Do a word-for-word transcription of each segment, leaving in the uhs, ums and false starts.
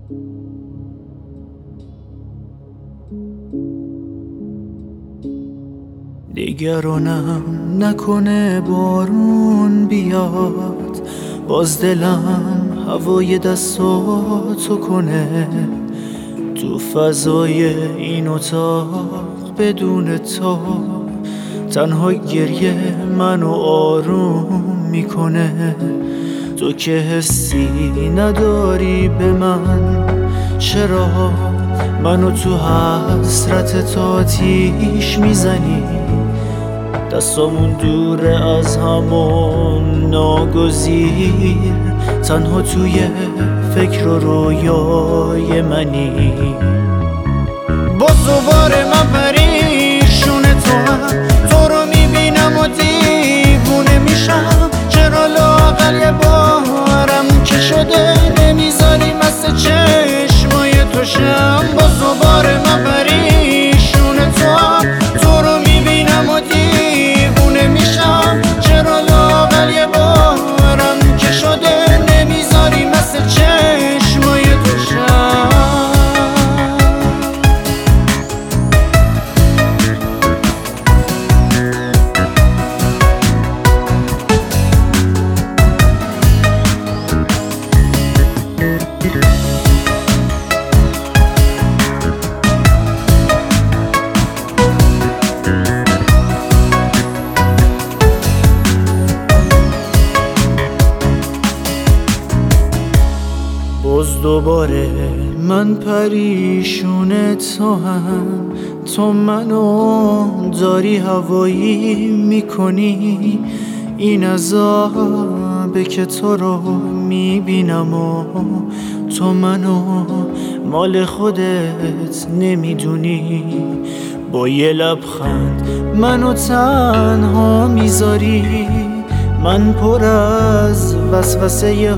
نگرانم نکنه بارون بیاد، باز دلم هوای دستاتو کنه. تو فضای این اتاق بدون تو تنها گریه منو آروم میکنه. تو که حسی نداری به من، چرا منو تو حسرت تا آتیش میزنی؟ دستامون دوره از همون ناگزیر، تنها توی فکر و رویای منی. باز دوباره من پریشون تو هم، تو رو میبینم و دیوونه میشم. چرا لااقل یه بارم که شده نمیذاری مثل چشمای تو شم؟ باز دوباره من پریشون تو هم، تو رو میبینم و دیوونه میشم. چرا لااقل یه بارم که شده نمیذاری مثل چشمای تو شم؟ باز دوباره من پریشون تو هم، تو منو داری هوایی میکنی. این عذابه که تو رو میبینم و تو منو مال خودت نمیدونی. با یه لبخند منو تنها میذاری، من پر از وسوسه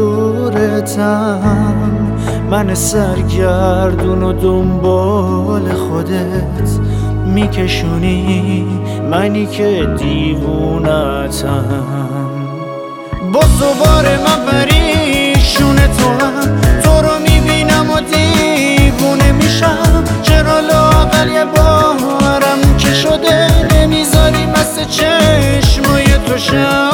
حضورتم. من سرگردون و دنبال خودت میکشونی، منی که دیوونتم. باز دوباره من پریشون تو هم، تو رو میبینم و دیوونه میشم. چرا لااقل یه بارم که شده نمیذاری مثل چشمای تو شم؟